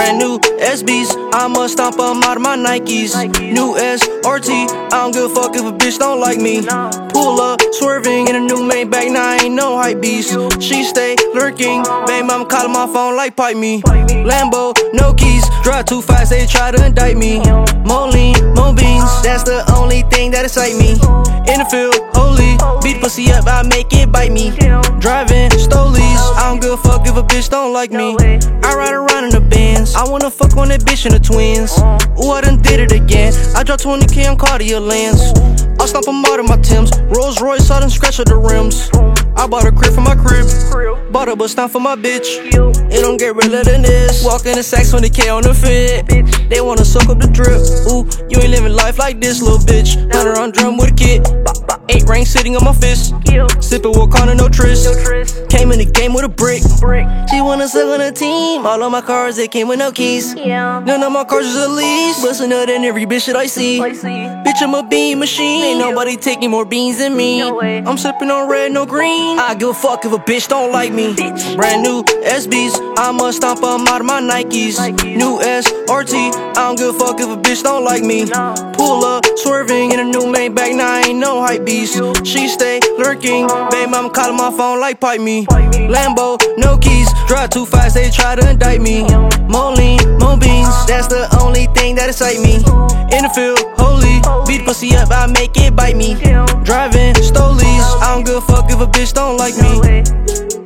Brand new SBs, I'ma stomp 'em out of my Nikes. New SRT, I don't give a fuck if a bitch don't like me. Pull up, swerving in a new Maybach, now I ain't no hype beast. She stay lurking, baby mama calling my phone like pipe me. Lambo, no keys, drive too fast, they try to indict me. More lean, more beans, that's the only thing that excite me. In the field, holy, beat pussy up, I make it bite me. Driving stolies, I don't give a fuck if a bitch don't like me. I ride around in the Benz, I wanna fuck on that bitch in the twins. Ooh, I done did it again, I dropped 20K on Cartier lens. I stomp 'em out of my Timbs, Rolls Royce, I done scratch at the rims. I bought a crib for my crib, bought a bus down for my bitch. It don't get realer than this. Walk in the Saks 20K on the fit. They wanna soak up the drip. Ooh, you ain't living life like this, little bitch. Hunter on drum with a kid. 8 rings sitting on my fist. Sippin' Wakanda, no tris. Came in the game with a brick. She wanna suck on the team. All of my cars, they came with no keys. None of my cars is a lease. Bustin' out in every bitch that I see. Bitch, I'm a bean machine. Ain't nobody taking more beans than me. I'm sippin' on red, no green. I give a fuck if a bitch don't like me. Brand new SBs, I'ma stomp 'em out of my Nikes. New SRT, I don't give a fuck if a bitch don't like me. Pull up, swerving in a new Maybach, now I ain't no hype beast. She stay lurking, baby mama calling my phone like pipe me. Lambo, no keys, drive too fast, they try to indict me. More lean, more beans, that's the only thing that excite me. In the field, holy, beat pussy up, I make it bite me. Driving stolies, I don't give a fuck if a bitch don't like me.